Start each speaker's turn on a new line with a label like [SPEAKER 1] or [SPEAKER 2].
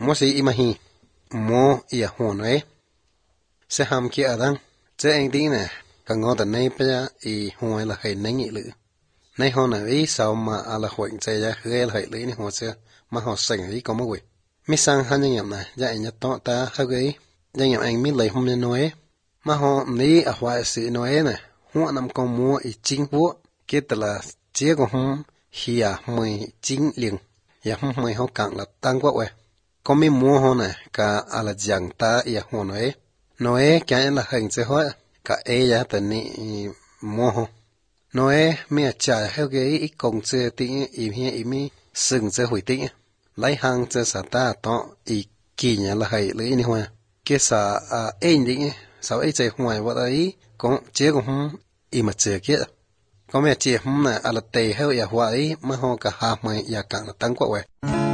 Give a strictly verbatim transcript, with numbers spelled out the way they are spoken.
[SPEAKER 1] mua sĩ imahi mua ia hồn ấy sẽ ham kia rằng chế anh tí nè cả ngõ tận này bây giờ i hồn là hay nấy nhị lự nay hồn này sao mà à là hội chơi ra hơi là hay lự này hồn xưa mà họ sành ấy có mấy quỷ mi sang hai nhân nhầm này dạy nhật to ta hơi cái nhân nhầm anh mi lấy hôm nay nói mà họ ní ở hoài sự nói nè họ nằm con mua i chính vua kia là chia của họ hìa mười chính liền ya không mười họ càng là tăng quá vậy có mi mua họ nè cả à là giảng ta ya họ nói nói cái là hình sẽ hỏi cả e ya tận ni mua họ nói mi trả theo cái ít công chơi tí im hi im mi sừng chơi hủy tí lấy hàng chơi sa ta to i kỳ nhà là hay lấy ni hoa kia sa à em đi sao ấy chơi hoài vậy đấy có chế cũng không im mà chơi kia có mẹ chị không nè à là tề hay ya hoài mà họ cả hai mày ya càng là tăng quá vậy